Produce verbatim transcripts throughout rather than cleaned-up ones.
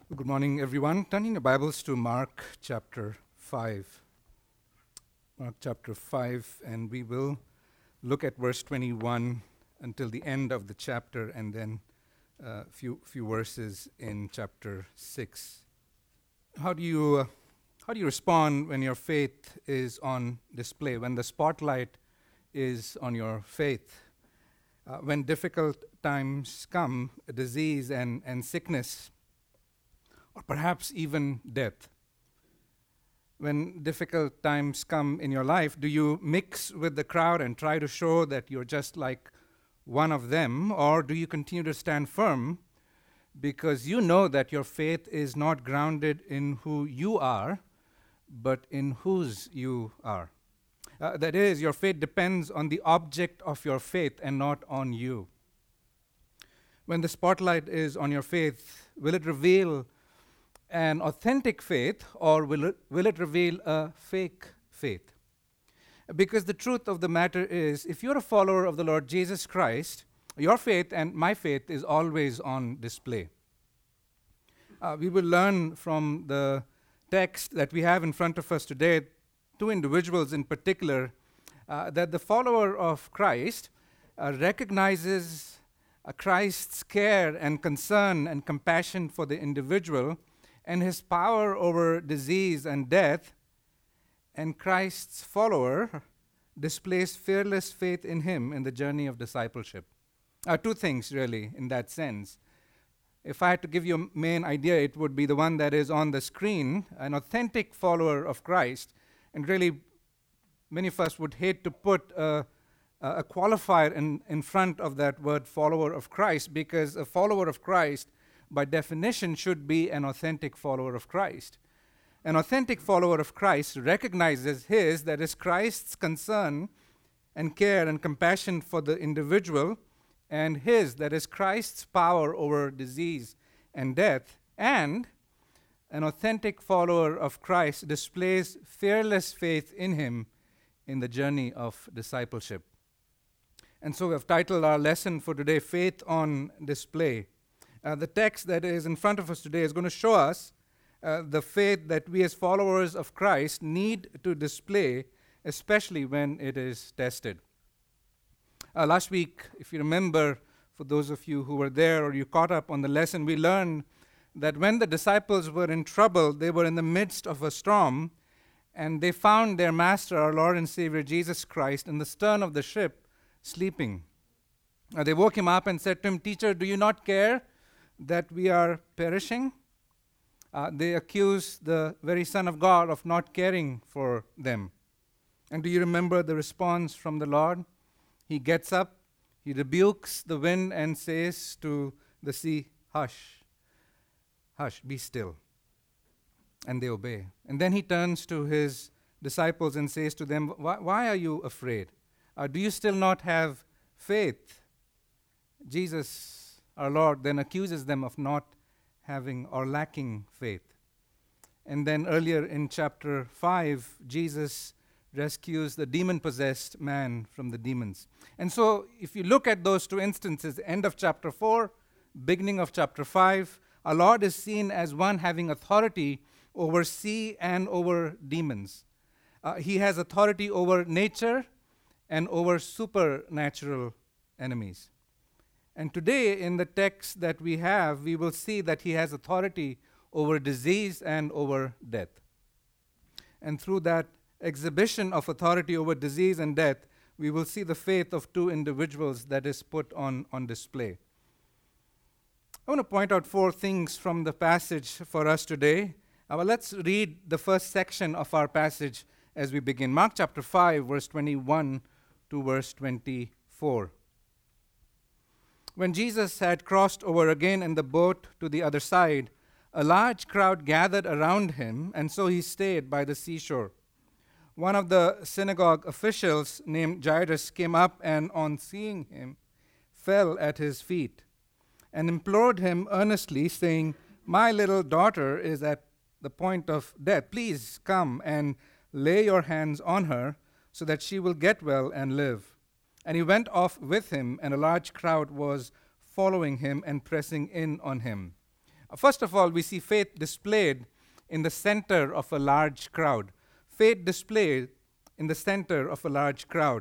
Good morning, everyone. Turning your Bibles to Mark chapter five. Mark chapter five, and we will look at verse twenty-one until the end of the chapter, and then a few few verses in chapter six. How do you uh, how do you respond when your faith is on display, when the spotlight is on your faith? Uh, when difficult times come, disease and, and sickness, or perhaps even death. When difficult times come in your life, do you mix with the crowd and try to show that you're just like one of them, or do you continue to stand firm because you know that your faith is not grounded in who you are, but in whose you are? Uh, that is, your faith depends on the object of your faith and not on you. When the spotlight is on your faith, will it reveal an authentic faith, or will it, will it reveal a fake faith? Because the truth of the matter is, if you're a follower of the Lord Jesus Christ, your faith and my faith is always on display. Uh, we will learn from the text that we have in front of us today, two individuals in particular, uh, that the follower of Christ uh, recognizes uh, Christ's care and concern and compassion for the individual and his power over disease and death, and Christ's follower displays fearless faith in him in the journey of discipleship. Uh, two things, really, in that sense. If I had to give you a main idea, it would be the one that is on the screen, an authentic follower of Christ. And really, many of us would hate to put a, a qualifier in, in front of that word follower of Christ, because a follower of Christ, by definition, should be an authentic follower of Christ. An authentic follower of Christ recognizes his, that is Christ's concern and care and compassion for the individual, and his, that is Christ's power over disease and death, and an authentic follower of Christ displays fearless faith in him in the journey of discipleship. And so we have titled our lesson for today, Faith on Display. Uh, the text that is in front of us today is going to show us uh, the faith that we as followers of Christ need to display, especially when it is tested. Uh, last week, if you remember, for those of you who were there or you caught up on the lesson, we learned that when the disciples were in trouble, they were in the midst of a storm, and they found their master, our Lord and Savior Jesus Christ, in the stern of the ship, sleeping. Uh, they woke him up and said to him, "Teacher, do you not care that we are perishing?" Uh, they accused the very Son of God of not caring for them. And do you remember the response from the Lord? He gets up, he rebukes the wind and says to the sea, "Hush, hush, be still." And they obey. And then he turns to his disciples and says to them, Why, why are you afraid? Uh, do you still not have faith? Jesus, our Lord, then accuses them of not having or lacking faith. And then earlier in chapter five, Jesus rescues the demon-possessed man from the demons. And so if you look at those two instances, end of chapter four, beginning of chapter five, our Lord is seen as one having authority over sea and over demons. Uh, he has authority over nature and over supernatural enemies. And today, in the text that we have, we will see that he has authority over disease and over death. And through that exhibition of authority over disease and death, we will see the faith of two individuals that is put on, on display. I want to point out four things from the passage for us today. Uh, well, let's read the first section of our passage as we begin. Mark chapter five, verse twenty-one to verse twenty-four. When Jesus had crossed over again in the boat to the other side, a large crowd gathered around him, and so he stayed by the seashore. One of the synagogue officials named Jairus came up and, on seeing him, fell at his feet and implored him earnestly, saying, "My little daughter is at the point of death. Please come and lay your hands on her so that she will get well and live." And he went off with him, and a large crowd was following him and pressing in on him. Uh, First of all, we see faith displayed in the center of a large crowd. Faith displayed in the center of a large crowd.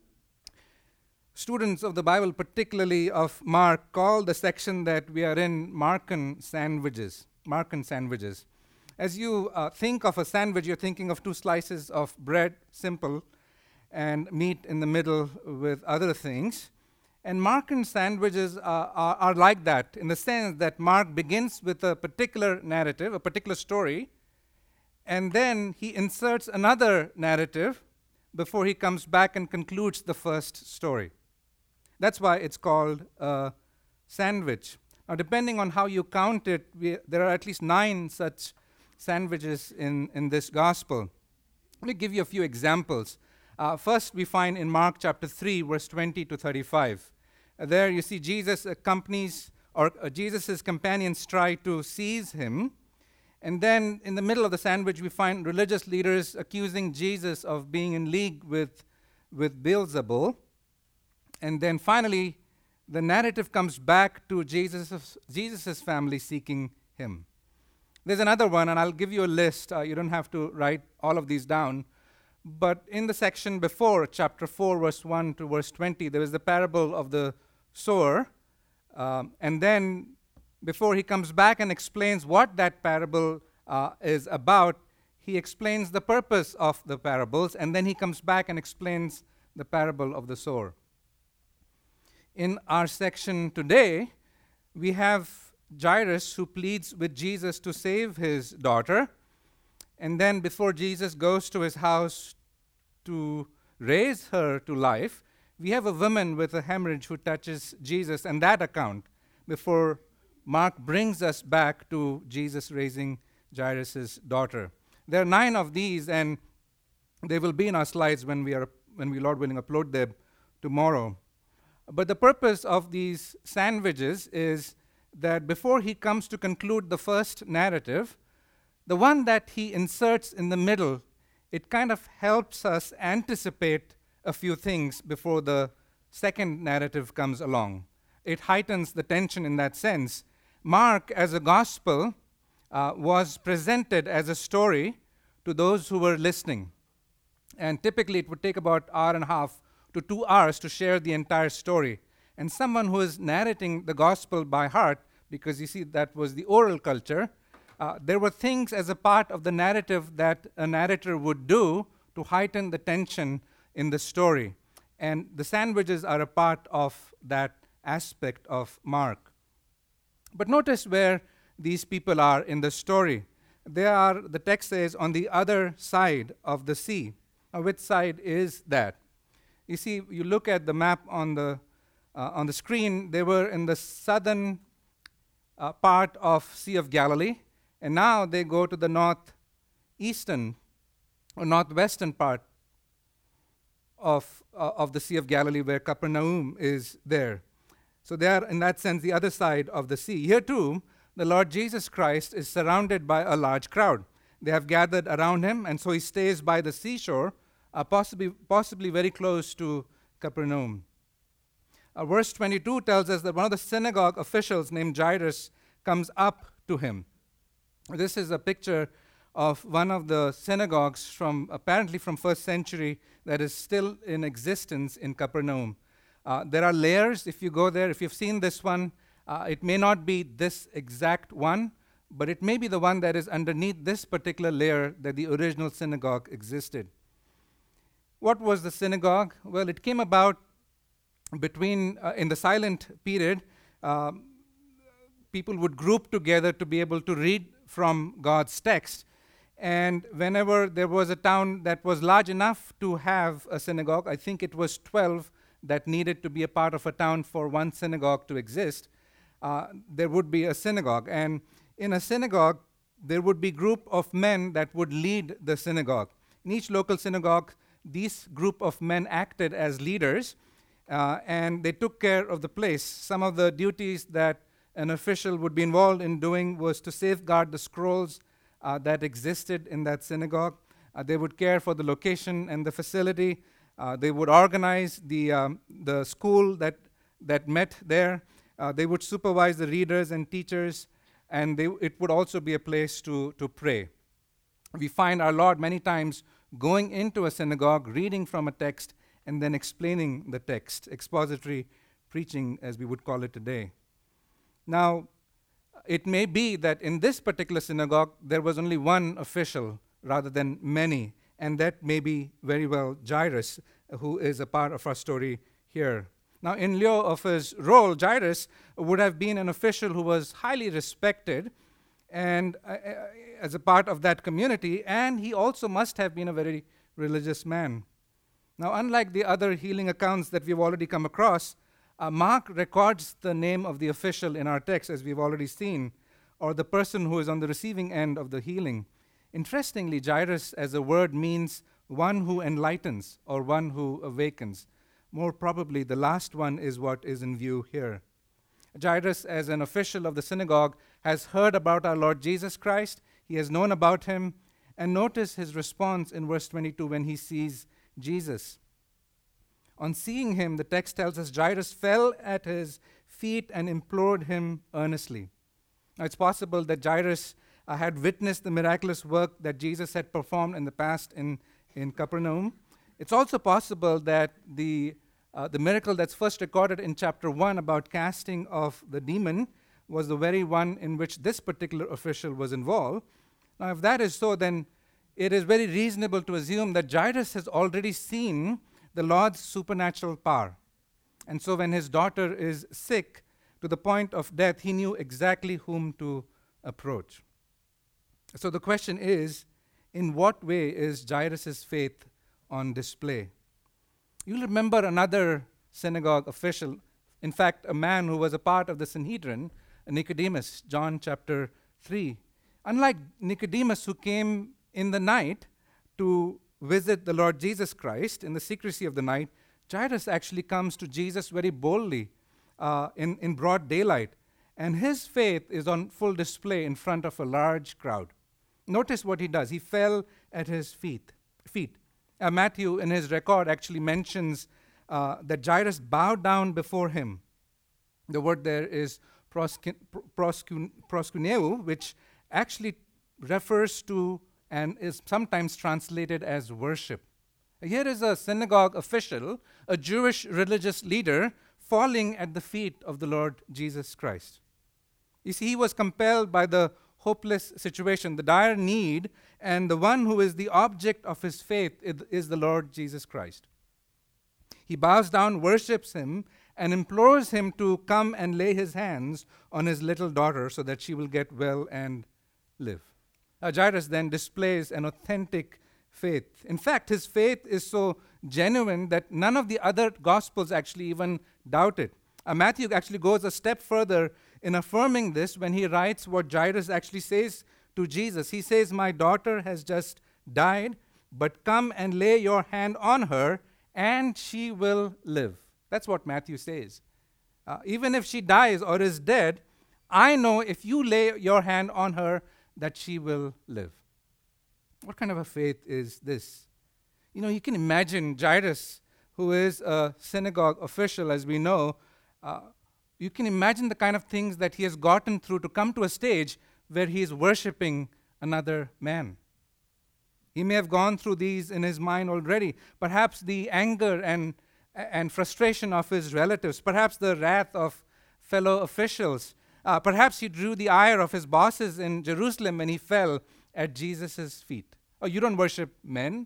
Students of the Bible, particularly of Mark, call the section that we are in Markan sandwiches. Markan sandwiches. As you uh, think of a sandwich, you're thinking of two slices of bread, simple, and meat in the middle with other things. And Markan sandwiches are, are, are like that in the sense that Mark begins with a particular narrative, a particular story, and then he inserts another narrative before he comes back and concludes the first story. That's why it's called a sandwich. Now, depending on how you count it, we, there are at least nine such sandwiches in, in this gospel. Let me give you a few examples. Uh, first, we find in Mark chapter three, verse twenty to thirty-five. Uh, there you see Jesus accompanies, or uh, Jesus' companions try to seize him. And then in the middle of the sandwich, we find religious leaders accusing Jesus of being in league with, with Beelzebul. And then finally, the narrative comes back to Jesus' Jesus's family seeking him. There's another one, and I'll give you a list. Uh, you don't have to write all of these down. But in the section before, chapter four, verse one to verse twenty, there is the parable of the sower. Um, and then before he comes back and explains what that parable uh, is about, he explains the purpose of the parables, and then he comes back and explains the parable of the sower. In our section today, we have Jairus who pleads with Jesus to save his daughter. And then before Jesus goes to his house to raise her to life, we have a woman with a hemorrhage who touches Jesus, and that account before Mark brings us back to Jesus raising Jairus' daughter. There are nine of these, and they will be in our slides when we are, when we, Lord willing, upload them tomorrow. But the purpose of these sandwiches is that before he comes to conclude the first narrative, the one that he inserts in the middle, it kind of helps us anticipate a few things before the second narrative comes along. It heightens the tension in that sense. Mark, as a gospel, uh, was presented as a story to those who were listening. And typically it would take about an hour and a half to two hours to share the entire story. And someone who is narrating the gospel by heart, because you see that was the oral culture, uh, there were things as a part of the narrative that a narrator would do to heighten the tension in the story. And the sandwiches are a part of that aspect of Mark. But notice where these people are in the story. They are, the text says, on the other side of the sea. Now, which side is that? You see, you look at the map on the uh, on the screen, they were in the southern uh, part of Sea of Galilee, and now they go to the northeastern or northwestern part of, uh, of the Sea of Galilee, where Capernaum is there. So they are, in that sense, the other side of the sea. Here too, the Lord Jesus Christ is surrounded by a large crowd. They have gathered around him, and so he stays by the seashore, uh, possibly, possibly very close to Capernaum. Uh, verse twenty-two tells us that one of the synagogue officials named Jairus comes up to him. This is a picture of one of the synagogues from, apparently from first century, that is still in existence in Capernaum. Uh, there are layers. If you go there, if you've seen this one, uh, it may not be this exact one, but it may be the one that is underneath this particular layer that the original synagogue existed. What was the synagogue? Well, it came about between, uh, in the silent period, um, people would group together to be able to read from God's text. And whenever there was a town that was large enough to have a synagogue, I think it was twelve that needed to be a part of a town for one synagogue to exist, uh, there would be a synagogue. And in a synagogue, there would be a group of men that would lead the synagogue. In each local synagogue, these group of men acted as leaders, uh, and they took care of the place. Some of the duties that an official would be involved in doing was to safeguard the scrolls uh, that existed in that synagogue. Uh, they would care for the location and the facility. Uh, they would organize the um, the school that that met there. Uh, they would supervise the readers and teachers, and they, it would also be a place to, to pray. We find our Lord many times going into a synagogue, reading from a text, and then explaining the text, expository preaching, as we would call it today. Now, it may be that in this particular synagogue, there was only one official rather than many, and that may be very well Jairus, who is a part of our story here. Now, in lieu of his role, Jairus would have been an official who was highly respected and uh, uh, as a part of that community, and he also must have been a very religious man. Now, unlike the other healing accounts that we've already come across, uh, Mark records the name of the official in our text, as we've already seen, or the person who is on the receiving end of the healing. Interestingly, Jairus as a word means one who enlightens or one who awakens. More probably, the last one is what is in view here. Jairus, as an official of the synagogue, has heard about our Lord Jesus Christ. He has known about him. And notice his response in verse twenty-two when he sees Jesus. On seeing him, the text tells us Jairus fell at his feet and implored him earnestly. Now, it's possible that Jairus uh, had witnessed the miraculous work that Jesus had performed in the past in, in Capernaum. It's also possible that the uh, the miracle that's first recorded in chapter one about casting of the demon was the very one in which this particular official was involved. Now, if that is so, then it is very reasonable to assume that Jairus has already seen the Lord's supernatural power. And so when his daughter is sick to the point of death, he knew exactly whom to approach. So the question is, in what way is Jairus' faith on display? You'll remember another synagogue official, in fact, a man who was a part of the Sanhedrin, Nicodemus, John chapter three. Unlike Nicodemus, who came in the night to visit the Lord Jesus Christ in the secrecy of the night, Jairus actually comes to Jesus very boldly uh, in, in broad daylight. And his faith is on full display in front of a large crowd. Notice what he does. He fell at his feet. feet. Uh, Matthew, in his record, actually mentions uh, that Jairus bowed down before him. The word there is proskuneo, which actually refers to and is sometimes translated as worship. Here is a synagogue official, a Jewish religious leader, falling at the feet of the Lord Jesus Christ. You see, he was compelled by the hopeless situation, the dire need, and the one who is the object of his faith is the Lord Jesus Christ. He bows down, worships him, and implores him to come and lay his hands on his little daughter so that she will get well and live. Now, Jairus then displays an authentic faith. In fact, his faith is so genuine that none of the other Gospels actually even doubt it. Uh, Matthew actually goes a step further in affirming this when he writes what Jairus actually says to Jesus. He says, "My daughter has just died, but come and lay your hand on her, and she will live." That's what Matthew says. Uh, even if she dies or is dead, I know if you lay your hand on her, that she will live. What kind of a faith is this? You know, you can imagine Jairus, who is a synagogue official, as we know, uh, you can imagine the kind of things that he has gotten through to come to a stage where he is worshiping another man. He may have gone through these in his mind already. Perhaps the anger and, and frustration of his relatives, perhaps the wrath of fellow officials. Uh, perhaps he drew the ire of his bosses in Jerusalem when he fell at Jesus' feet. Oh, you don't worship men?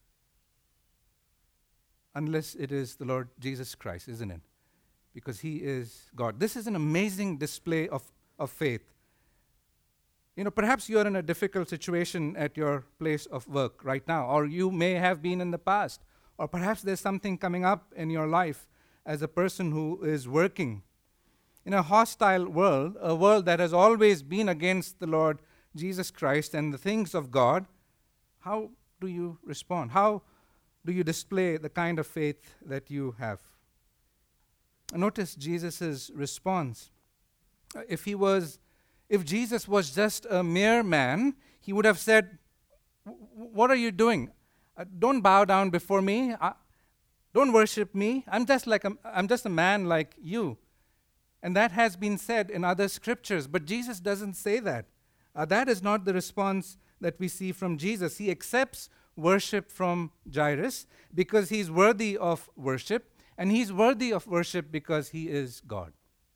Unless it is the Lord Jesus Christ, isn't it? Because he is God. This is an amazing display of, of faith. You know, perhaps you're in a difficult situation at your place of work right now, or you may have been in the past, or perhaps there's something coming up in your life as a person who is working. In a hostile world, a world that has always been against the Lord Jesus Christ and the things of God, how do you respond? How do you display the kind of faith that you have? Notice Jesus' response. If he was, if Jesus was just a mere man, he would have said, "What are you doing? Uh, don't bow down before me. Uh, don't worship me. I'm just like a, I'm just a man like you." And that has been said in other scriptures, but Jesus doesn't say that. Uh, that is not the response that we see from Jesus. He accepts worship from Jairus because he's worthy of worship, and he's worthy of worship because he is God.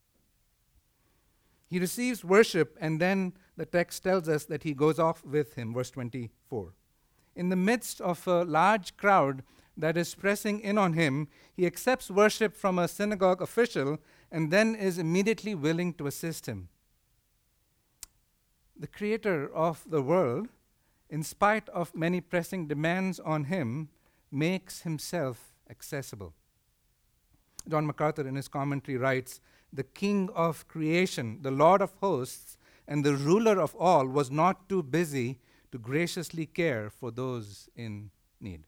He receives worship, and then the text tells us that he goes off with him, verse twenty-four. In the midst of a large crowd that is pressing in on him, he accepts worship from a synagogue official and then is immediately willing to assist him. The creator of the world, in spite of many pressing demands on him, makes himself accessible. John MacArthur in his commentary writes, "The king of creation, the Lord of hosts, and the ruler of all was not too busy to graciously care for those in need."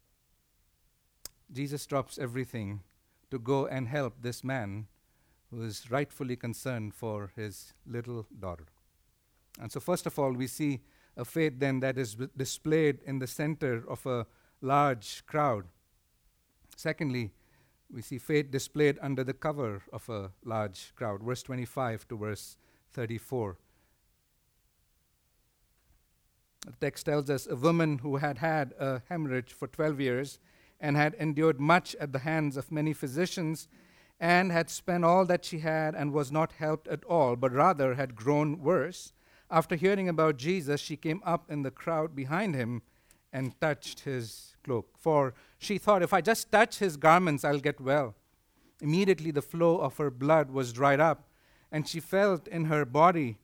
Jesus drops everything to go and help this man who is rightfully concerned for his little daughter. And so first of all, we see a faith then that is b- displayed in the center of a large crowd. Secondly, we see faith displayed under the cover of a large crowd. Verse twenty-five to verse thirty-four. The text tells us a woman who had had a hemorrhage for twelve years and had endured much at the hands of many physicians and had spent all that she had and was not helped at all, but rather had grown worse. After hearing about Jesus, she came up in the crowd behind him and touched his cloak. For she thought, if I just touch his garments, I'll get well. Immediately the flow of her blood was dried up, and she felt in her body,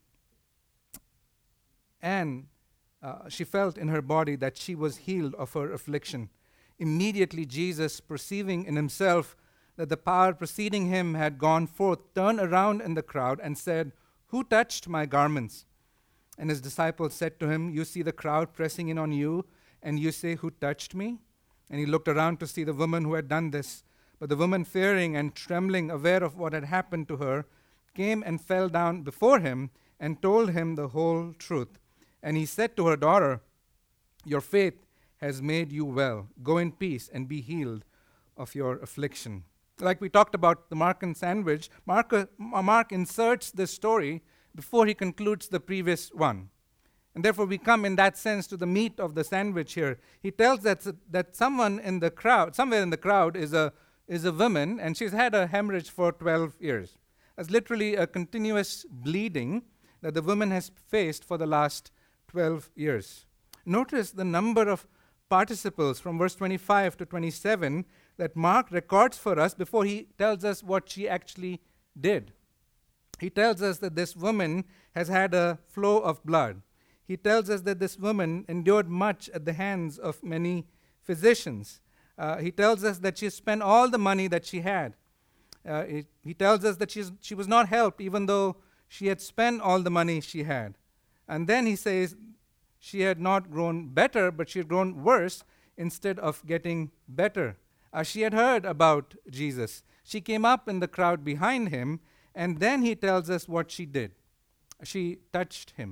and uh, she felt in her body that she was healed of her affliction. Immediately Jesus, perceiving in himself that the power preceding him had gone forth, turned around in the crowd and said, "Who touched my garments?" And his disciples said to him, "You see the crowd pressing in on you, and you say, 'Who touched me?'" And he looked around to see the woman who had done this. But the woman, fearing and trembling, aware of what had happened to her, came and fell down before him and told him the whole truth. And he said to her, "Daughter, your faith has made you well. Go in peace and be healed of your affliction." Like we talked about the Markan sandwich, Mark, uh, Mark inserts this story before he concludes the previous one. And therefore we come in that sense to the meat of the sandwich here. He tells that, that someone in the crowd, somewhere in the crowd is a, is a woman, and she's had a hemorrhage for twelve years. That's literally a continuous bleeding that the woman has faced for the last twelve years. Notice the number of participles from verse twenty-five to twenty-seven that Mark records for us before he tells us what she actually did. He tells us that this woman has had a flow of blood. He tells us that this woman endured much at the hands of many physicians. Uh, he tells us that she spent all the money that she had. Uh, it, he tells us that she's, she was not helped even though she had spent all the money she had. And then he says she had not grown better, but she had grown worse instead of getting better. Uh, she had heard about Jesus. She came up in the crowd behind him, and then he tells us what she did. She touched him.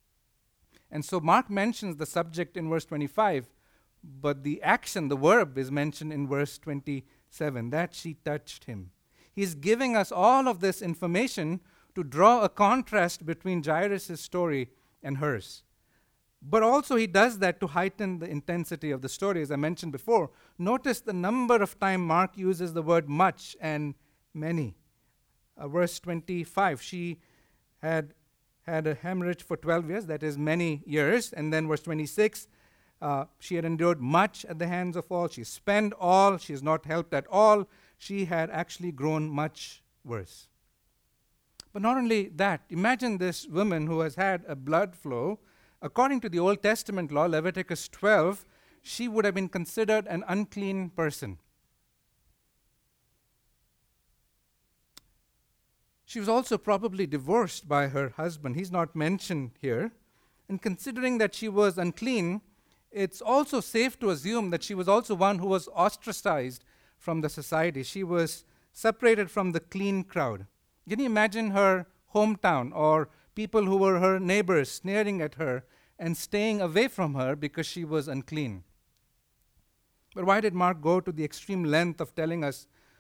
And so Mark mentions the subject in verse twenty-five, but the action, the verb, is mentioned in verse twenty-seven, that she touched him. He's giving us all of this information to draw a contrast between Jairus' story and hers. But also he does that to heighten the intensity of the story, as I mentioned before. Notice the number of times Mark uses the word much and many. Uh, verse twenty-five, she had had a hemorrhage for twelve years, that is many years. And then verse twenty-six, uh, she had endured much at the hands of all. She spent all. She is not helped at all. She had actually grown much worse. But not only that, imagine this woman who has had a blood flow. According to the Old Testament law, Leviticus twelve, she would have been considered an unclean person. She was also probably divorced by her husband. He's not mentioned here. And considering that she was unclean, it's also safe to assume that she was also one who was ostracized from the society. She was separated from the clean crowd. Can you imagine her hometown or people who were her neighbors sneering at her and staying away from her because she was unclean? But why did Mark go to the extreme length of telling us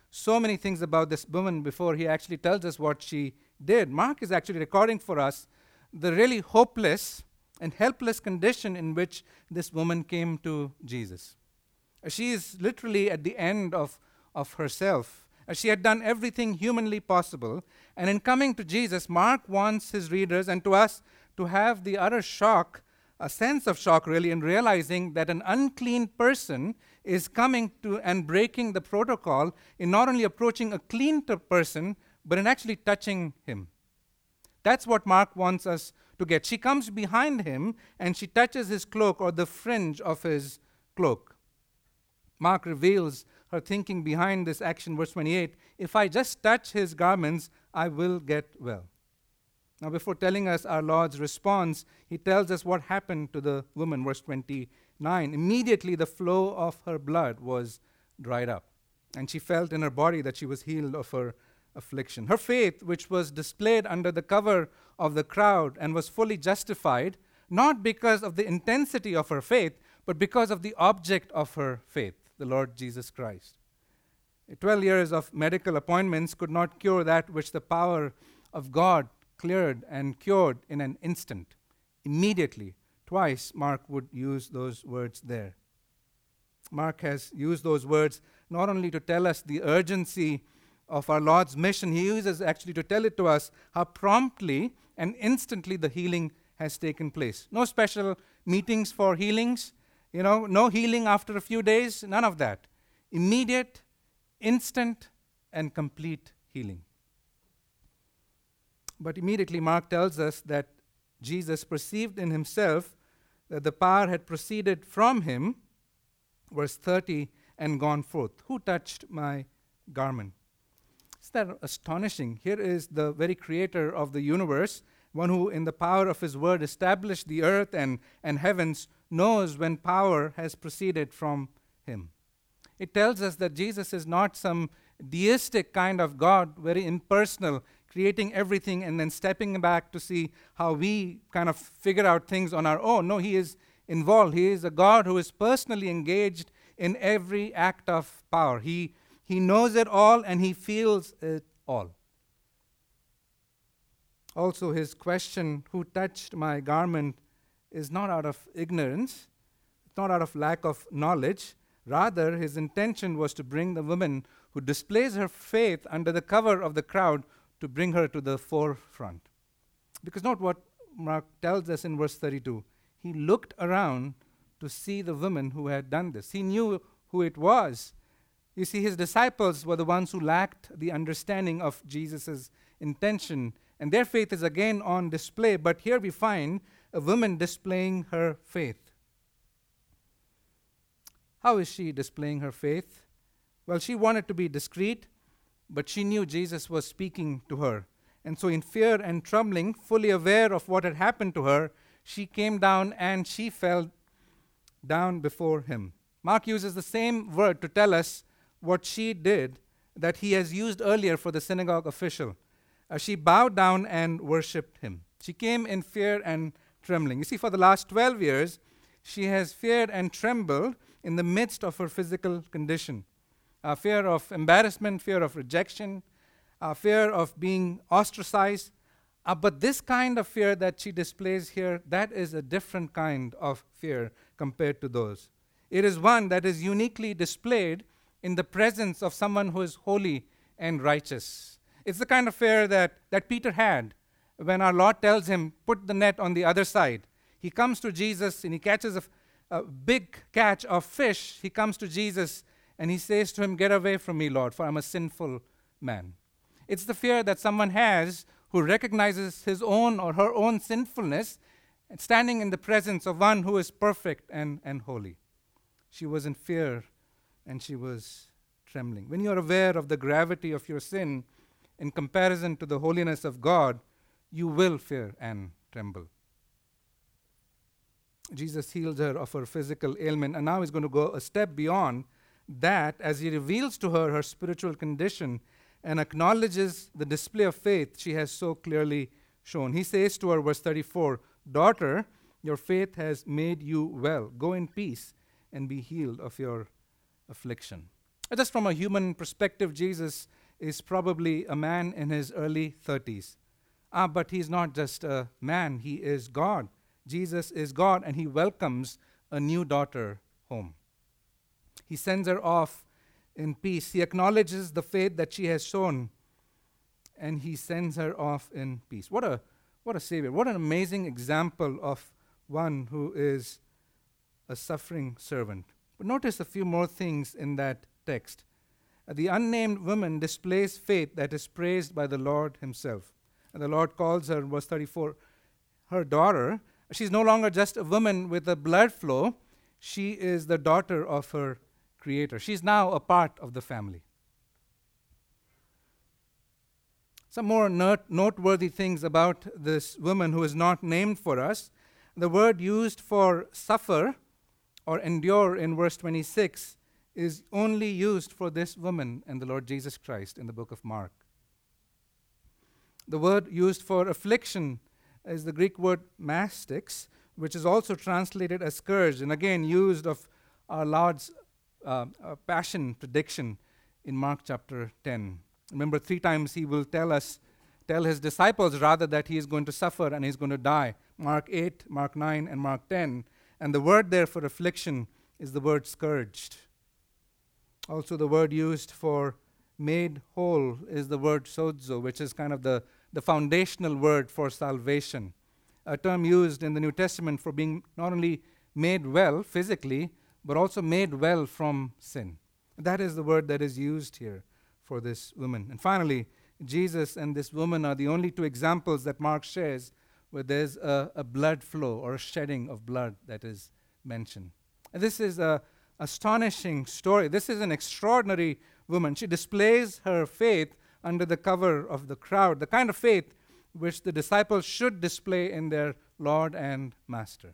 so many things about this woman before he actually tells us what she did. Mark is actually recording for us the really hopeless and helpless condition in which this woman came to Jesus. She is literally at the end of, of herself. She had done everything humanly possible. And in coming to Jesus, Mark wants his readers and to us to have the utter shock, a sense of shock really, in realizing that an unclean person is coming to and breaking the protocol in not only approaching a clean t- person, but in actually touching him. That's what Mark wants us to get. She comes behind him and she touches his cloak or the fringe of his cloak. Mark reveals her thinking behind this action, verse twenty-eight, if I just touch his garments, I will get well. Now, before telling us our Lord's response, he tells us what happened to the woman, verse twenty-nine. Immediately the flow of her blood was dried up, and she felt in her body that she was healed of her affliction. Her faith, which was displayed under the cover of the crowd and was fully justified, not because of the intensity of her faith, but because of the object of her faith, the Lord Jesus Christ. Twelve years of medical appointments could not cure that which the power of God cleared and cured in an instant, immediately. Twice Mark would use those words there. Mark has used those words not only to tell us the urgency of our Lord's mission, he uses actually to tell it to us how promptly and instantly the healing has taken place. No special meetings for healings, you know, no healing after a few days, none of that. Immediate, instant, and complete healing. But immediately Mark tells us that Jesus perceived in himself that the power had proceeded from him, verse thirty, and gone forth. Who touched my garment? Isn't that astonishing? Here is the very creator of the universe, one who in the power of his word established the earth and, and heavens, knows when power has proceeded from him. It tells us that Jesus is not some deistic kind of God, very impersonal, creating everything and then stepping back to see how we kind of figure out things on our own. No, he is involved. He is a God who is personally engaged in every act of power. He, he knows it all and he feels it all. Also, his question, who touched my garment, is not out of ignorance. It's not out of lack of knowledge. Rather, his intention was to bring the woman who displays her faith under the cover of the crowd to bring her to the forefront. Because note what Mark tells us in verse thirty-two. He looked around to see the woman who had done this. He knew who it was. You see, his disciples were the ones who lacked the understanding of Jesus' intention, and their faith is again on display. But here we find a woman displaying her faith. How is she displaying her faith? Well, she wanted to be discreet, but she knew Jesus was speaking to her. And so in fear and trembling, fully aware of what had happened to her, she came down and she fell down before him. Mark uses the same word to tell us what she did that he has used earlier for the synagogue official. Uh, she bowed down and worshipped him. She came in fear and trembling. You see, for the last twelve years, she has feared and trembled in the midst of her physical condition. Uh, fear of embarrassment, fear of rejection, uh, fear of being ostracized. Uh, but this kind of fear that she displays here, that is a different kind of fear compared to those. It is one that is uniquely displayed in the presence of someone who is holy and righteous. It's the kind of fear that, that Peter had when our Lord tells him, put the net on the other side. He comes to Jesus and he catches a, a big catch of fish. He comes to Jesus and he says to him, get away from me, Lord, for I'm a sinful man. It's the fear that someone has who recognizes his own or her own sinfulness and standing in the presence of one who is perfect and, and holy. She was in fear and she was trembling. When you are aware of the gravity of your sin in comparison to the holiness of God, you will fear and tremble. Jesus heals her of her physical ailment, and now he's going to go a step beyond that as he reveals to her her spiritual condition and acknowledges the display of faith she has so clearly shown. He says to her, verse thirty-four, daughter, your faith has made you well. Go in peace and be healed of your affliction. Just from a human perspective, Jesus is probably a man in his early thirties. Ah, but he's not just a man, he is God. Jesus is God, and he welcomes a new daughter home. He sends her off in peace. He acknowledges the faith that she has shown, and he sends her off in peace. What a what a Savior. What an amazing example of one who is a suffering servant. But notice a few more things in that text. Uh, the unnamed woman displays faith that is praised by the Lord himself. And the Lord calls her, verse thirty-four, her daughter. She's no longer just a woman with a blood flow. She is the daughter of her Creator. She's now a part of the family. Some more note- noteworthy things about this woman who is not named for us. The word used for suffer or endure in verse twenty-six is only used for this woman and the Lord Jesus Christ in the book of Mark. The word used for affliction is the Greek word mastix, which is also translated as scourge, and again used of our Lord's uh, uh, passion prediction in Mark chapter ten. Remember, three times he will tell us, tell his disciples rather, that he is going to suffer and he's going to die. Mark eight, Mark nine, and Mark ten. And the word there for affliction is the word scourged. Also, the word used for made whole is the word sozo, which is kind of the, the foundational word for salvation, a term used in the New Testament for being not only made well physically, but also made well from sin. That is the word that is used here for this woman. And finally, Jesus and this woman are the only two examples that Mark shares where there's a, a blood flow or a shedding of blood that is mentioned. And this is a astonishing story. This is an extraordinary woman. She displays her faith under the cover of the crowd, the kind of faith which the disciples should display in their Lord and Master.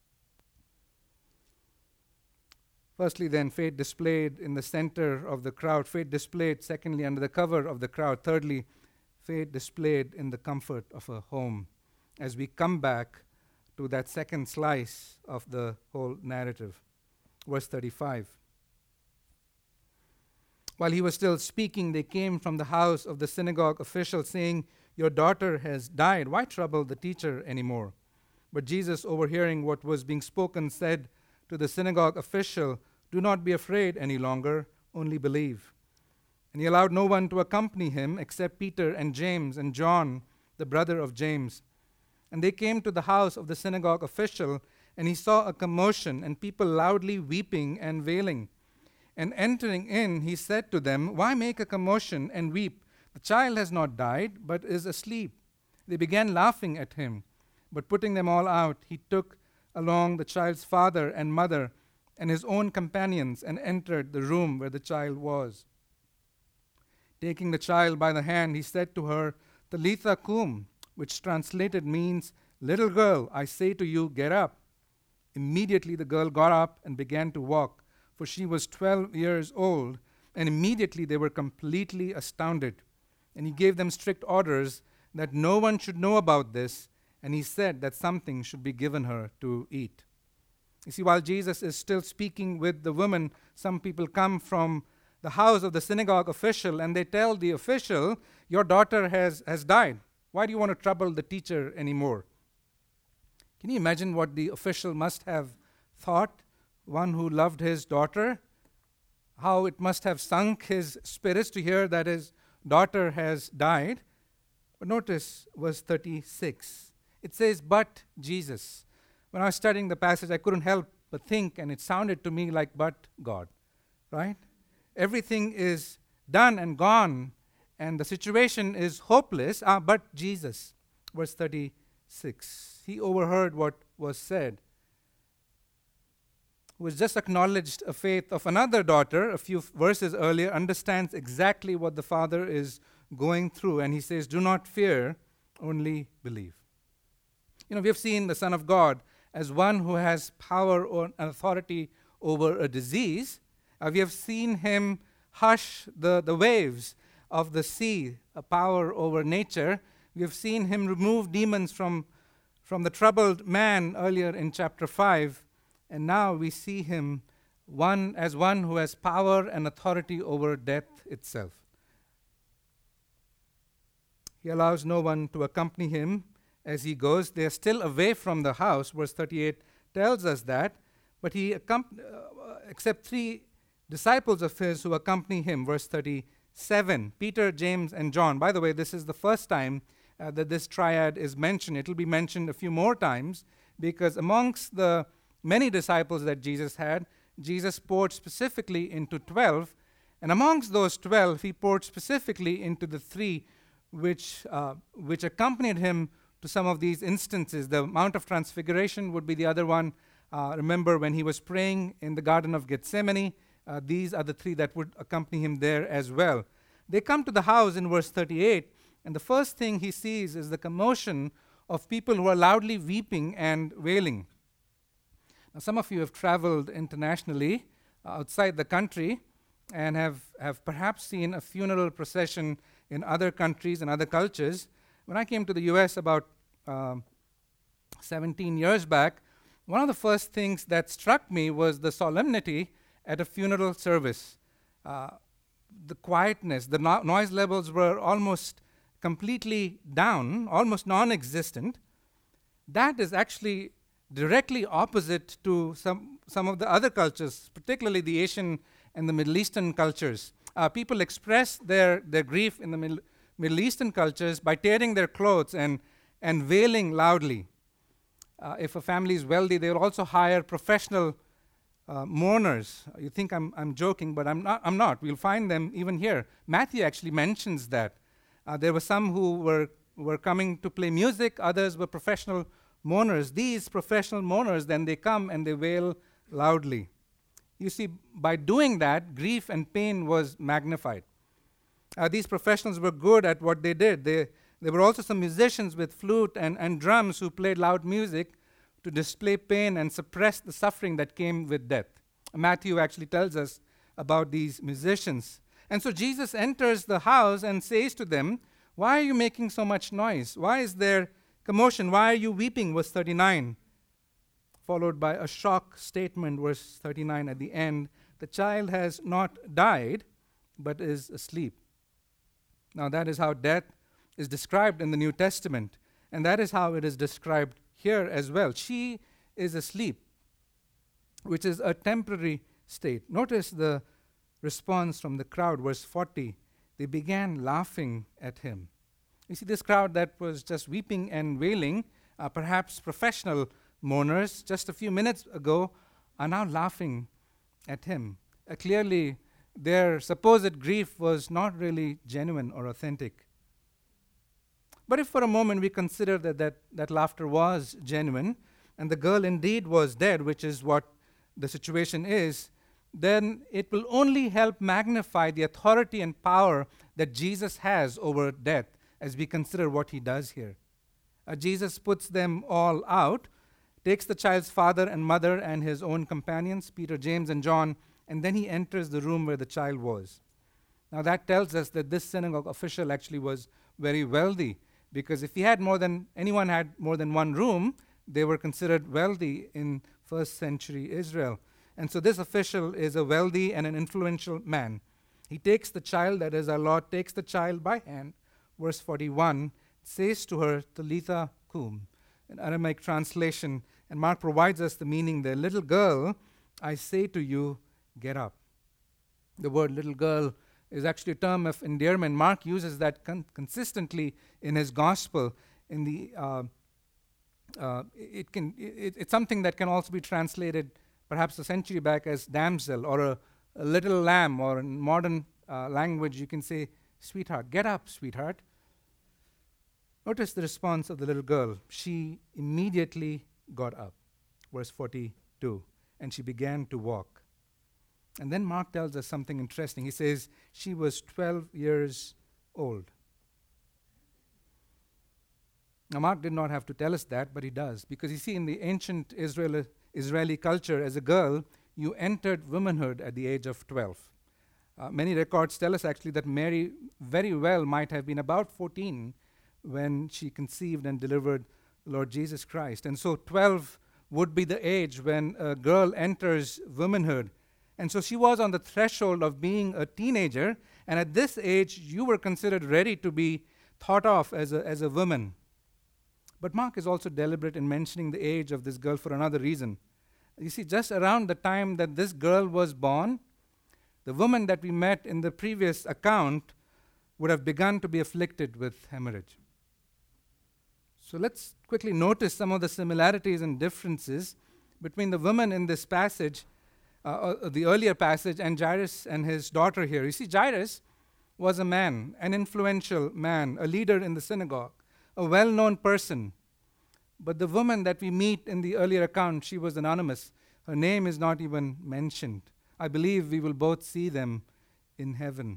Firstly, then, faith displayed in the center of the crowd. Faith displayed, secondly, under the cover of the crowd. Thirdly, faith displayed in the comfort of a home. As we come back to that second slice of the whole narrative. Verse thirty-five. While he was still speaking, they came from the house of the synagogue official, saying, "Your daughter has died. Why trouble the teacher anymore?" But Jesus, overhearing what was being spoken, said to the synagogue official, "Do not be afraid any longer, only believe." And he allowed no one to accompany him except Peter and James and John, the brother of James. And they came to the house of the synagogue official, and he saw a commotion and people loudly weeping and wailing. And entering in, he said to them, "Why make a commotion and weep? The child has not died, but is asleep." They began laughing at him. But putting them all out, he took along the child's father and mother and his own companions and entered the room where the child was. Taking the child by the hand, he said to her, "Talitha cum," which translated means, "Little girl, I say to you, get up." Immediately the girl got up and began to walk, for she was twelve years old, and immediately they were completely astounded. And he gave them strict orders that no one should know about this, and he said that something should be given her to eat. You see, while Jesus is still speaking with the woman, some people come from the house of the synagogue official, and they tell the official, "Your daughter has, has died. Why do you want to trouble the teacher anymore?" Can you imagine what the official must have thought, one who loved his daughter? How it must have sunk his spirits to hear that his daughter has died. But notice verse thirty-six. It says, "But Jesus." When I was studying the passage, I couldn't help but think, and it sounded to me like, "But God," right? Everything is done and gone, and the situation is hopeless, ah, but Jesus. Verse thirty-six. He overheard what was said, who has just acknowledged a faith of another daughter a few verses earlier, understands exactly what the father is going through, and he says, "Do not fear, only believe." You know, we have seen the Son of God as one who has power or authority over a disease. Uh, we have seen him hush the, the waves of the sea, a power over nature. We have seen him remove demons from, from the troubled man earlier in chapter five. And now we see him one as one who has power and authority over death itself. He allows no one to accompany him as he goes. They are still away from the house. Verse thirty-eight tells us that. But he, accomp- uh, except three disciples of his who accompany him. Verse thirty-seven, Peter, James, and John. By the way, this is the first time uh, that this triad is mentioned. It will be mentioned a few more times because amongst the many disciples that Jesus had, Jesus poured specifically into twelve. And amongst those twelve, he poured specifically into the three which uh, which accompanied him to some of these instances. The Mount of Transfiguration would be the other one. Uh, remember when he was praying in the Garden of Gethsemane, uh, these are the three that would accompany him there as well. They come to the house in verse thirty-eight, and the first thing he sees is the commotion of people who are loudly weeping and wailing. Now, some of you have traveled internationally uh, outside the country and have, have perhaps seen a funeral procession in other countries and other cultures. When I came to the U S about um, seventeen years back, one of the first things that struck me was the solemnity at a funeral service. Uh, the quietness, the no- noise levels were almost completely down, almost non-existent. That is actually directly opposite to some, some of the other cultures, particularly the Asian and the Middle Eastern cultures. Uh, people express their, their grief in the Middle, Middle Eastern cultures by tearing their clothes and, and wailing loudly. Uh, if a family is wealthy, they will also hire professional uh, mourners. You think I'm, I'm joking, but I'm not, I'm not. We'll find them even here. Matthew actually mentions that. Uh, there were some who were, were coming to play music, others were professional mourners. These professional mourners, then they come and they wail loudly. You see, by doing that, grief and pain was magnified. Uh, these professionals were good at what they did. They, there were also some musicians with flute and, and drums who played loud music to display pain and suppress the suffering that came with death. Matthew actually tells us about these musicians. And so Jesus enters the house and says to them, "Why are you making so much noise? Why is there commotion? Why are you weeping?" Verse thirty-nine. Followed by a shock statement, verse thirty-nine at the end. "The child has not died, but is asleep." Now that is how death is described in the New Testament, and that is how it is described here as well. She is asleep, which is a temporary state. Notice the response from the crowd, verse forty. They began laughing at him. You see, this crowd that was just weeping and wailing, uh, perhaps professional mourners just a few minutes ago, are now laughing at him. Uh, clearly, their supposed grief was not really genuine or authentic. But if for a moment we consider that that, that laughter was genuine, and the girl indeed was dead, which is what the situation is, then it will only help magnify the authority and power that Jesus has over death as we consider what he does here. Uh, Jesus puts them all out, takes the child's father and mother and his own companions, Peter, James, and John, and then he enters the room where the child was. Now that tells us that this synagogue official actually was very wealthy, because if he had more than, anyone had more than one room, they were considered wealthy in first century Israel. And so this official is a wealthy and an influential man. He takes the child, that is our Lord, takes the child by hand. Verse forty-one says to her, Talitha cum, an Aramaic translation, and Mark provides us the meaning there. Little girl, I say to you, get up. The word little girl is actually a term of endearment. Mark uses that con- consistently in his gospel. In the uh, uh, it can it, it's something that can also be translated perhaps a century back as damsel or a, a little lamb, or in modern uh, language you can say sweetheart. Get up, sweetheart. Notice the response of the little girl. She immediately got up. Verse forty-two. And she began to walk. And then Mark tells us something interesting. He says she was twelve years old. Now Mark did not have to tell us that, but he does. Because you see, in the ancient Israeli, Israeli culture, as a girl, you entered womanhood at the age of twelve. Uh, many records tell us actually that Mary very well might have been about fourteen when she conceived and delivered Lord Jesus Christ. And so twelve would be the age when a girl enters womanhood. And so she was on the threshold of being a teenager, and at this age, you were considered ready to be thought of as a, as a woman. But Mark is also deliberate in mentioning the age of this girl for another reason. You see, just around the time that this girl was born, the woman that we met in the previous account would have begun to be afflicted with hemorrhage. So let's quickly notice some of the similarities and differences between the woman in this passage, uh, uh, the earlier passage, and Jairus and his daughter here. You see, Jairus was a man, an influential man, a leader in the synagogue, a well-known person. But the woman that we meet in the earlier account, she was anonymous. Her name is not even mentioned. I believe we will both see them in heaven.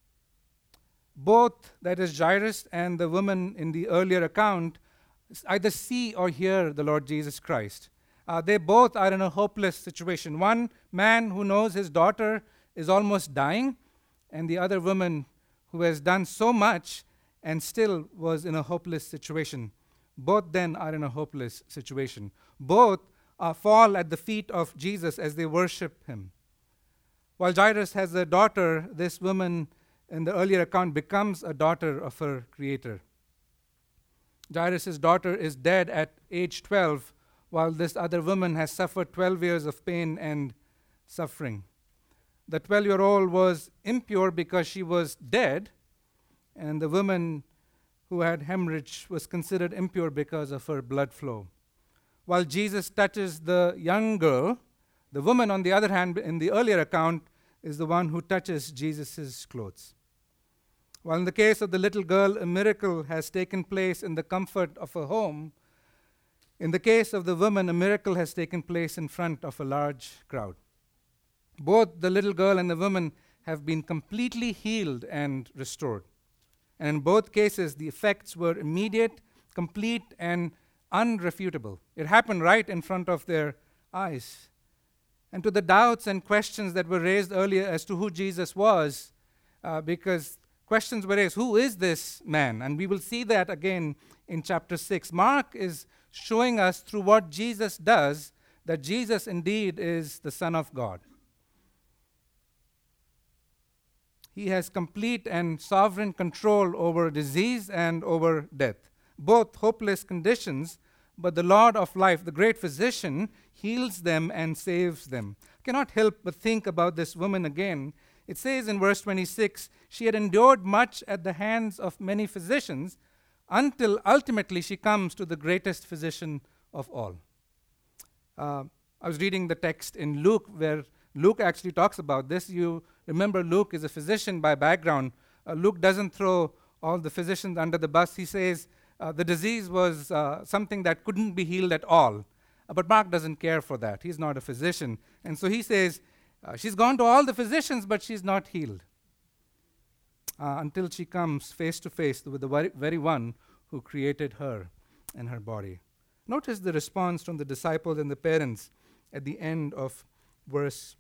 Both, that is Jairus and the woman in the earlier account, either see or hear the Lord Jesus Christ. Uh, they both are in a hopeless situation. One man who knows his daughter is almost dying, and the other woman who has done so much and still was in a hopeless situation. Both then are in a hopeless situation. Both uh, fall at the feet of Jesus as they worship him. While Jairus has a daughter, this woman in the earlier account becomes a daughter of her Creator. Jairus' daughter is dead at age twelve, while this other woman has suffered twelve years of pain and suffering. The twelve-year-old was impure because she was dead, and the woman who had hemorrhage was considered impure because of her blood flow. While Jesus touches the young girl, the woman, on the other hand, in the earlier account, is the one who touches Jesus' clothes. While in the case of the little girl, a miracle has taken place in the comfort of a home, in the case of the woman, a miracle has taken place in front of a large crowd. Both the little girl and the woman have been completely healed and restored. And in both cases, the effects were immediate, complete, and unrefutable. It happened right in front of their eyes. And to the doubts and questions that were raised earlier as to who Jesus was, uh, because questions were raised, who is this man? And we will see that again in chapter six. Mark is showing us through what Jesus does that Jesus indeed is the Son of God. He has complete and sovereign control over disease and over death, both hopeless conditions, but the Lord of life, the great physician, heals them and saves them. I cannot help but think about this woman again. It says in verse twenty-six, she had endured much at the hands of many physicians until ultimately she comes to the greatest physician of all. Uh, I was reading the text in Luke where Luke actually talks about this. You remember Luke is a physician by background. Uh, Luke doesn't throw all the physicians under the bus. He says uh, the disease was uh, something that couldn't be healed at all. Uh, but Mark doesn't care for that. He's not a physician. And so he says, uh, she's gone to all the physicians, but she's not healed. Uh, until she comes face to face with the very, very one who created her and her body. Notice the response from the disciples and the parents at the end of verse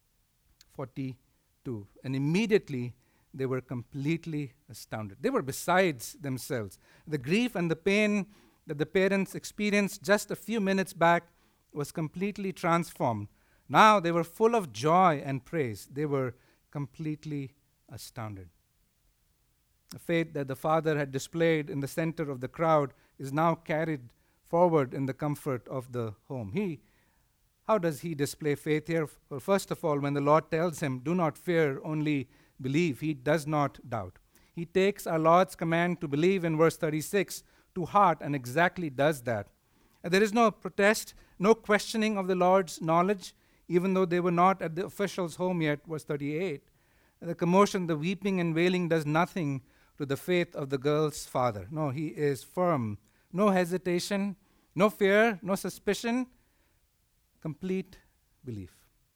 forty-two. And immediately they were completely astounded. They were besides themselves. The grief and the pain that the parents experienced just a few minutes back was completely transformed. Now they were full of joy and praise. They were completely astounded. The faith that the Father had displayed in the center of the crowd is now carried forward in the comfort of the home. He, how does he display faith here? Well, first of all, when the Lord tells him, do not fear, only believe, he does not doubt. He takes our Lord's command to believe in verse thirty-six to heart and exactly does that. And there is no protest, no questioning of the Lord's knowledge, even though they were not at the official's home yet, verse thirty-eight. The commotion, the weeping and wailing does nothing to the faith of the girl's father. No, he is firm. No hesitation, no fear, no suspicion, complete belief.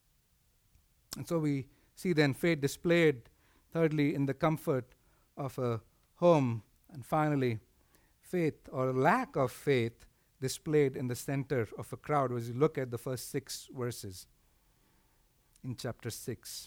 And so we see then faith displayed, thirdly, in the comfort of a home, and finally, faith or lack of faith displayed in the center of a crowd as you look at the first six verses in chapter six.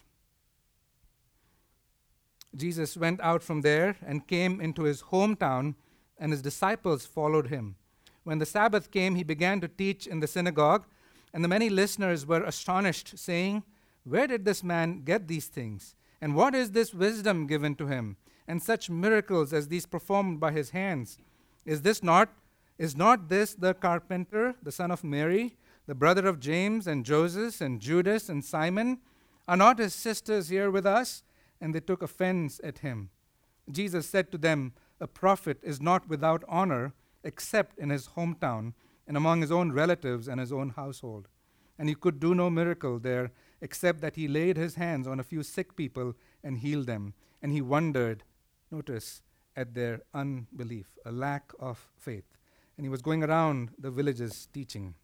Jesus went out from there and came into his hometown, and his disciples followed him. When the Sabbath came, he began to teach in the synagogue, and the many listeners were astonished, saying, Where did this man get these things? And what is this wisdom given to him? And such miracles as these performed by his hands? Is this not, is not this the carpenter, the son of Mary, the brother of James and Joseph and Judas and Simon? Are not his sisters here with us? And they took offense at him. Jesus said to them, a prophet is not without honor except in his hometown and among his own relatives and his own household. And he could do no miracle there except that he laid his hands on a few sick people and healed them. And he wondered, notice, at their unbelief, a lack of faith. And he was going around the villages teaching.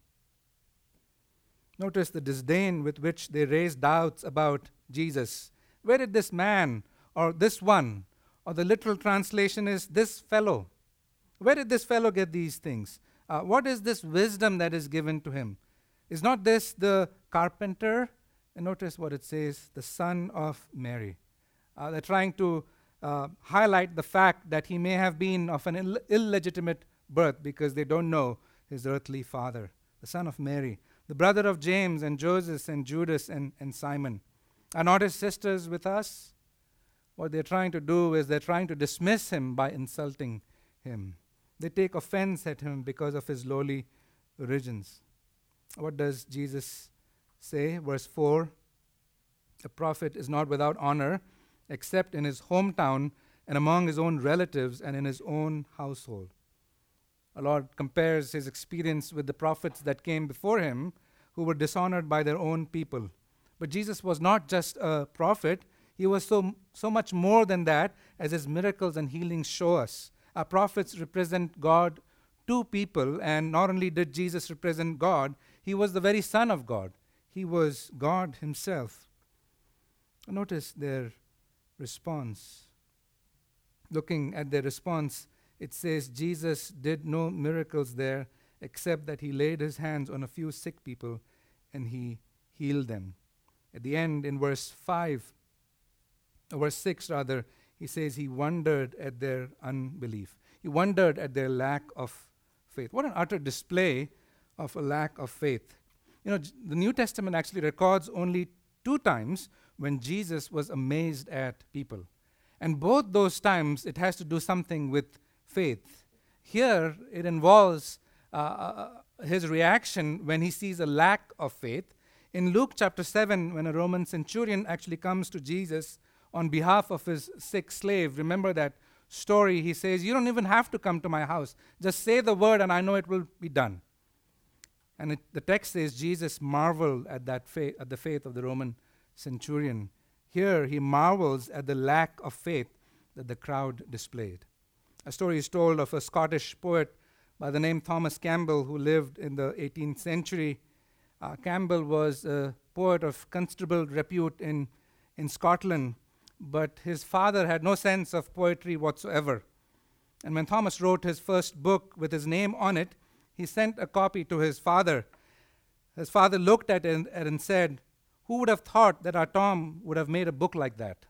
Notice the disdain with which they raised doubts about Jesus. Where did this man, or this one, or the literal translation is this fellow, where did this fellow get these things? Uh, what is this wisdom that is given to him? Is not this the carpenter? And notice what it says, the son of Mary. Uh, they're trying to uh, highlight the fact that he may have been of an Ill- illegitimate birth because they don't know his earthly father, the son of Mary, the brother of James and Joseph and Judas and, and Simon. Are not his sisters with us? What they're trying to do is they're trying to dismiss him by insulting him. They take offense at him because of his lowly origins. What does Jesus say? Verse four, a prophet is not without honor except in his hometown and among his own relatives and in his own household. Our Lord compares his experience with the prophets that came before him who were dishonored by their own people. But Jesus was not just a prophet. He was so, so much more than that, as his miracles and healings show us. Our prophets represent God to people, and not only did Jesus represent God, he was the very Son of God. He was God himself. Notice their response. Looking at their response, it says Jesus did no miracles there except that he laid his hands on a few sick people and he healed them. At the end, in verse five, or verse six rather, he says he wondered at their unbelief. He wondered at their lack of faith. What an utter display of a lack of faith. You know, j- the New Testament actually records only two times when Jesus was amazed at people. And both those times, it has to do something with faith. Here, it involves uh, uh, his reaction when he sees a lack of faith. In Luke chapter seven, when a Roman centurion actually comes to Jesus on behalf of his sick slave, remember that story, he says, you don't even have to come to my house. Just say the word and I know it will be done. And it, the text says Jesus marveled at that faith, at the faith of the Roman centurion. Here he marvels at the lack of faith that the crowd displayed. A story is told of a Scottish poet by the name Thomas Campbell who lived in the eighteenth century. Uh, Campbell was a poet of considerable repute in, in Scotland, but his father had no sense of poetry whatsoever. And when Thomas wrote his first book with his name on it, he sent a copy to his father. His father looked at it and, and said, who would have thought that our Tom would have made a book like that?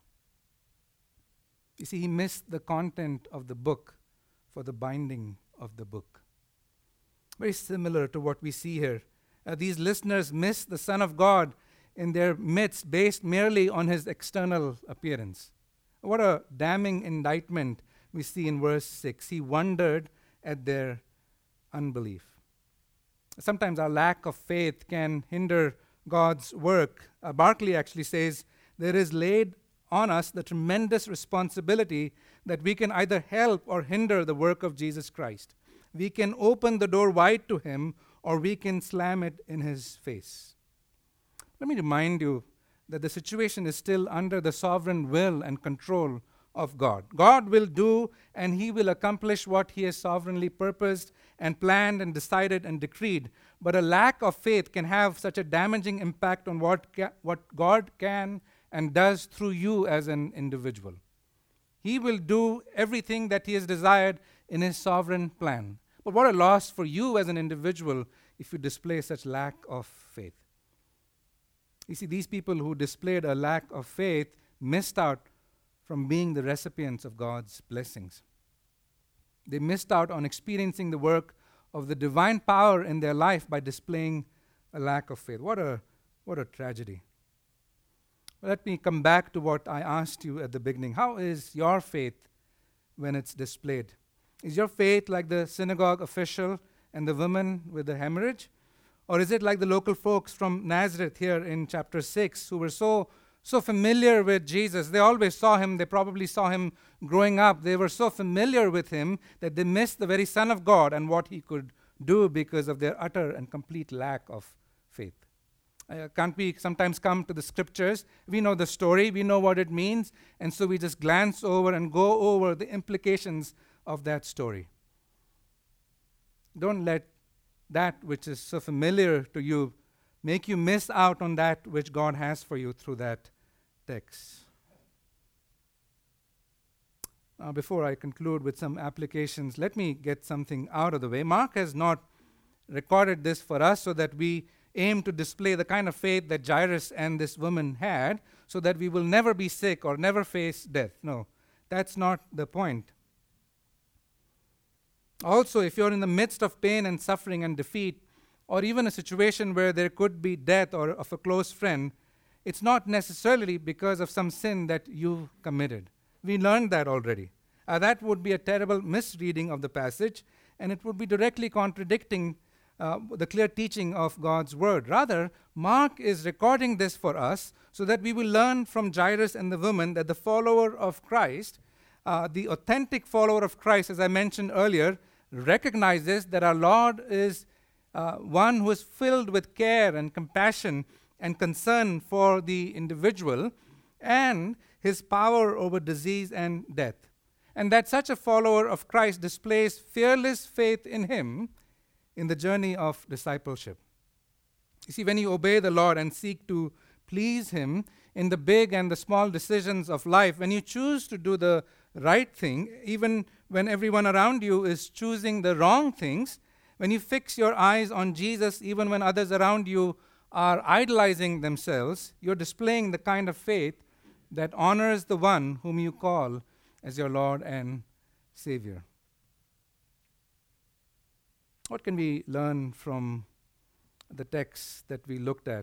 You see, he missed the content of the book for the binding of the book. Very similar to what we see here. Uh, these listeners miss the Son of God in their midst based merely on his external appearance. What a damning indictment we see in verse six. He wondered at their unbelief. Sometimes our lack of faith can hinder God's work. Uh, Barclay actually says, there is laid on us the tremendous responsibility that we can either help or hinder the work of Jesus Christ. We can open the door wide to him, or we can slam it in his face. Let me remind you that the situation is still under the sovereign will and control of God. God will do and he will accomplish what he has sovereignly purposed and planned and decided and decreed. But a lack of faith can have such a damaging impact on what, ca- what God can and does through you as an individual. He will do everything that he has desired in his sovereign plan. But what a loss for you as an individual if you display such lack of faith. You see, these people who displayed a lack of faith missed out from being the recipients of God's blessings. They missed out on experiencing the work of the divine power in their life by displaying a lack of faith. What a, what a tragedy. Let me come back to what I asked you at the beginning. How is your faith when it's displayed? Is your faith like the synagogue official and the woman with the hemorrhage? Or is it like the local folks from Nazareth here in chapter six who were so so familiar with Jesus? They always saw him. They probably saw him growing up. They were so familiar with him that they missed the very Son of God and what he could do because of their utter and complete lack of faith. Uh, can't we sometimes come to the scriptures? We know the story. We know what it means. And so we just glance over and go over the implications of that story. Don't let that which is so familiar to you make you miss out on that which God has for you through that text. Now, before I conclude with some applications, let me get something out of the way. Mark has not recorded this for us so that we aim to display the kind of faith that Jairus and this woman had, so that we will never be sick or never face death. No, that's not the point. Also, if you're in the midst of pain and suffering and defeat, or even a situation where there could be death or of a close friend, it's not necessarily because of some sin that you committed. We learned that already. Uh, that would be a terrible misreading of the passage, and it would be directly contradicting uh, the clear teaching of God's word. Rather, Mark is recording this for us so that we will learn from Jairus and the woman that the follower of Christ, uh, the authentic follower of Christ, as I mentioned earlier, recognizes that our Lord is uh, one who is filled with care and compassion and concern for the individual and his power over disease and death. And that such a follower of Christ displays fearless faith in him in the journey of discipleship. You see, when you obey the Lord and seek to please him in the big and the small decisions of life, when you choose to do the right thing, even when everyone around you is choosing the wrong things, when you fix your eyes on Jesus, even when others around you are idolizing themselves, you're displaying the kind of faith that honors the one whom you call as your Lord and Savior. What can we learn from the text that we looked at?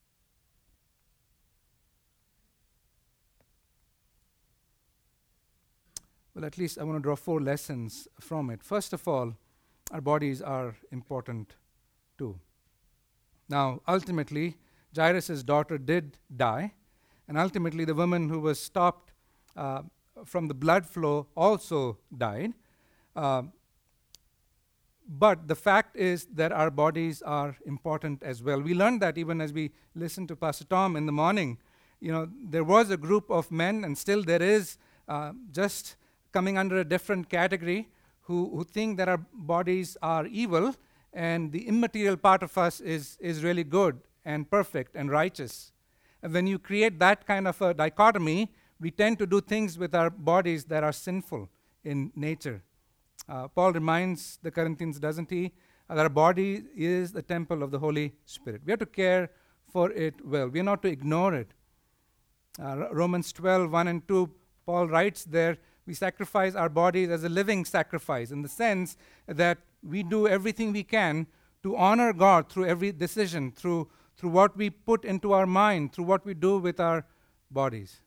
Well, at least I want to draw four lessons from it. First of all, our bodies are important too. Now, ultimately, Jairus' daughter did die, and ultimately the woman who was stopped uh, from the blood flow also died. Uh, but the fact is that our bodies are important as well. We learned that even as we listened to Pastor Tom in the morning. You know, there was a group of men, and still there is, uh, just coming under a different category, who, who think that our bodies are evil, and the immaterial part of us is, is really good and perfect and righteous. And when you create that kind of a dichotomy, we tend to do things with our bodies that are sinful in nature. Uh, Paul reminds the Corinthians, doesn't he, that our body is the temple of the Holy Spirit. We have to care for it well. We are not to ignore it. Uh, Romans twelve, one and two, Paul writes there, we sacrifice our bodies as a living sacrifice, in the sense that we do everything we can to honor God through every decision, through, through what we put into our mind, through what we do with our bodies.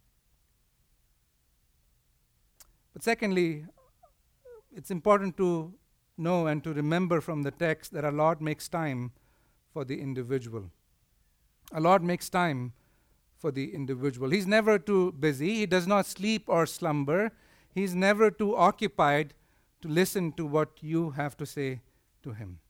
But secondly, it's important to know and to remember from the text that our Lord makes time for the individual. Our Lord makes time for the individual. He's never too busy. He does not sleep or slumber. He's never too occupied to listen to what you have to say to him.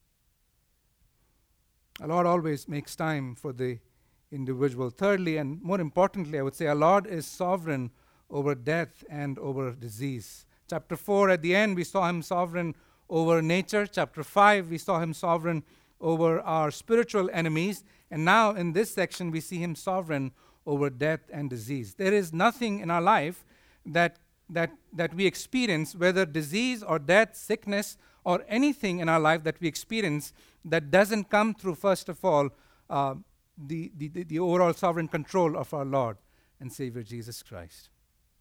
Our Lord always makes time for the individual. Thirdly, and more importantly, I would say, our Lord is sovereign over death and over disease. Chapter four, at the end, we saw him sovereign over nature. Chapter five, we saw him sovereign over our spiritual enemies. And now in this section, we see him sovereign over death and disease. There is nothing in our life that that that we experience, whether disease or death, sickness, or anything in our life that we experience, that doesn't come through, first of all, uh, the, the, the overall sovereign control of our Lord and Savior Jesus Christ.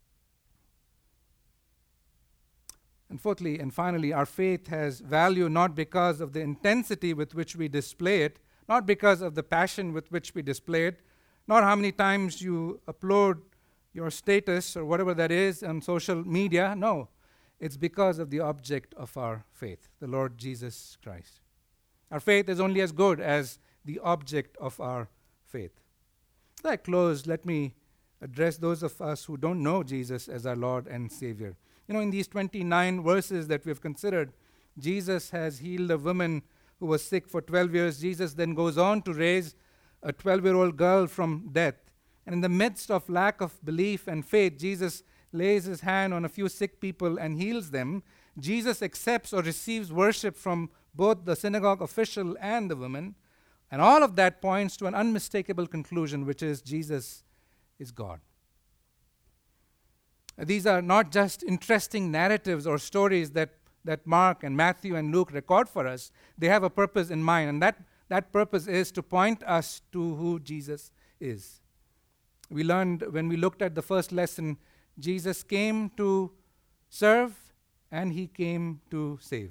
And fourthly and finally, our faith has value not because of the intensity with which we display it, not because of the passion with which we display it, not how many times you upload your status or whatever that is on social media. No, it's because of the object of our faith, the Lord Jesus Christ. Our faith is only as good as the object of our faith. As I close, let me address those of us who don't know Jesus as our Lord and Savior. You know, in these twenty-nine verses that we've considered, Jesus has healed a woman who was sick for twelve years. Jesus then goes on to raise a twelve-year-old girl from death. And in the midst of lack of belief and faith, Jesus lays his hand on a few sick people and heals them. Jesus accepts or receives worship from both the synagogue official and the woman. And all of that points to an unmistakable conclusion, which is Jesus is God. These are not just interesting narratives or stories that, that Mark and Matthew and Luke record for us. They have a purpose in mind, and that, that purpose is to point us to who Jesus is. We learned when we looked at the first lesson, Jesus came to serve and he came to save.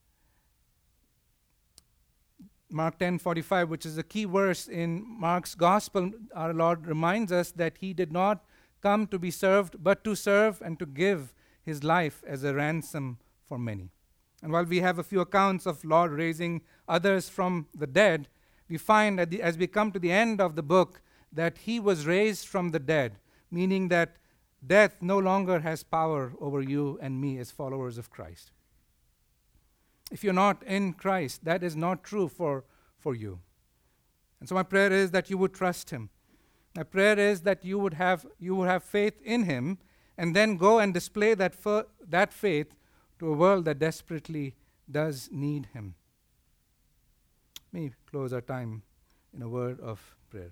Mark ten forty-five, which is a key verse in Mark's gospel, our Lord reminds us that he did not come to be served, but to serve and to give his life as a ransom for many. And while we have a few accounts of Lord raising others from the dead, we find at the, as we come to the end of the book that he was raised from the dead, meaning that death no longer has power over you and me as followers of Christ. If you're not in Christ, that is not true for, for you. And so my prayer is that you would trust him. My prayer is that you would have you would have faith in him and then go and display that, f- that faith to a world that desperately does need him. Let me close our time in a word of prayer.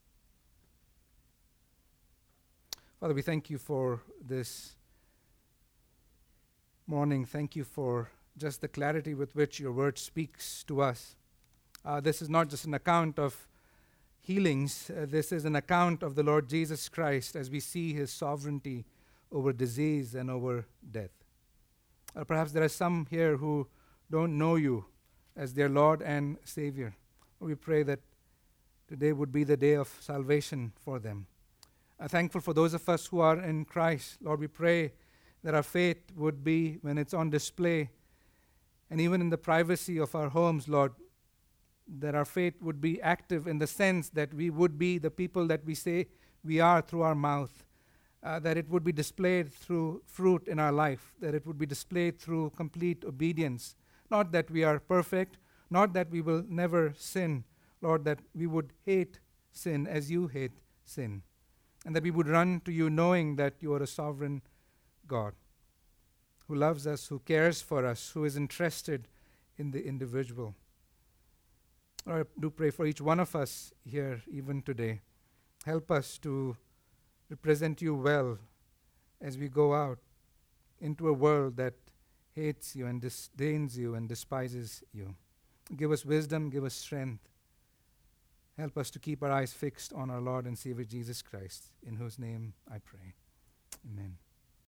Father, we thank you for this morning. Thank you for just the clarity with which your word speaks to us. Uh, this is not just an account of healings. Uh, this is an account of the Lord Jesus Christ as we see his sovereignty over disease and over death. Or perhaps there are some here who don't know you as their Lord and Savior. We pray that today would be the day of salvation for them. I'm thankful for those of us who are in Christ. Lord, we pray that our faith would be, when it's on display, and even in the privacy of our homes, Lord, that our faith would be active in the sense that we would be the people that we say we are through our mouth, uh, that it would be displayed through fruit in our life, that it would be displayed through complete obedience. Not that we are perfect, not that we will never sin, Lord, that we would hate sin as you hate sin, and that we would run to you knowing that you are a sovereign God who loves us, who cares for us, who is interested in the individual. Lord, I do pray for each one of us here even today. Help us to represent you well as we go out into a world that hates you and disdains you and despises you. Give us wisdom, give us strength. Help us to keep our eyes fixed on our Lord and Savior Jesus Christ, in whose name I pray. Amen.